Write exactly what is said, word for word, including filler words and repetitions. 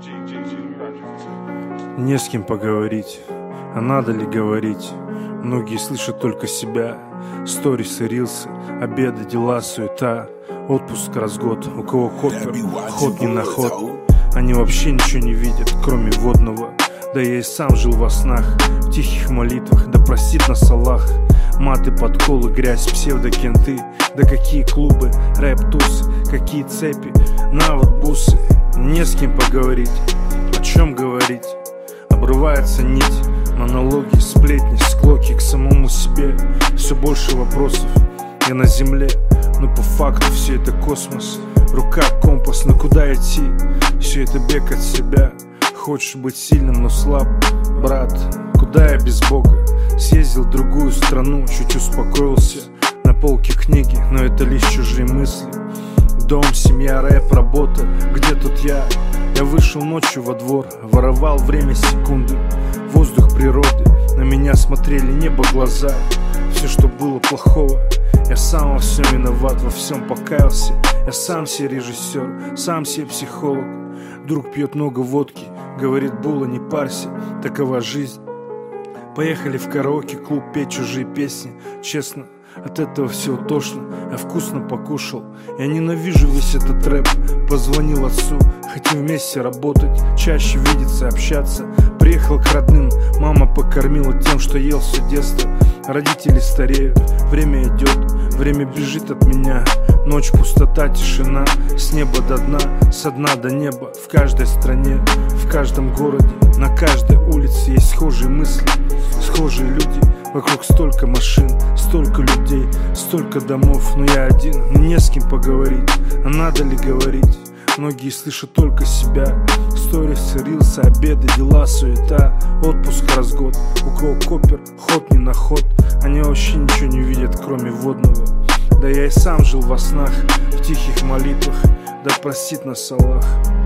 Не с кем поговорить, а надо ли говорить? Многие слышат только себя. Сторисы, рилсы, обеды, дела, суета. Отпуск раз в год, у кого копер, ход не на ход. Они вообще ничего не видят, кроме водного. Да я и сам жил во снах, в тихих молитвах, да простит нас Аллах. Маты, подколы, грязь, псевдокенты. Да какие клубы, рэп-тусы, какие цепи, на вот бусы. Не с кем поговорить, о чем говорить. Обрывается нить, монологи, сплетни, склоки к самому себе. Все больше вопросов, я на земле, но по факту все это космос. Рука компас, но куда идти? Все это бег от себя. Хочешь быть сильным, но слаб, брат, куда я без Бога? Съездил в другую страну, чуть успокоился. На полке книги, но это лишь чужие мысли. Дом, семья, рэп, работа, где тут я? Я вышел ночью во двор, воровал время секунды. Воздух природы, на меня смотрели небо глаза. Все, что было плохого, я сам во всем виноват, во всем покаялся. Я сам себе режиссер, сам себе психолог. Друг пьет много водки, говорит: Була, не парься, такова жизнь. Поехали в караоке-клуб петь чужие песни. Честно, от этого всего тошно. Я вкусно покушал, я ненавижу весь этот рэп. Позвонил отцу, хотим вместе работать, чаще видеться, общаться. Приехал к родным, мама покормила тем, что ел все детство. Родители стареют, время идет, время бежит от меня. Ночь, пустота, тишина, с неба до дна, со дна до неба. В каждой стране, в каждом городе, на каждой улице есть схожие мысли, схожие люди. Вокруг столько машин, столько людей, столько домов, но я один, мне не с кем поговорить, а надо ли говорить? Многие слышат только себя. Сторисы, рилсы, обеды, дела, суета. Отпуск раз в год, у кого копер, ход не на ход. Они вообще ничего не видят, кроме водного. Да я и сам жил во снах, в тихих молитвах, да простит нас Аллах.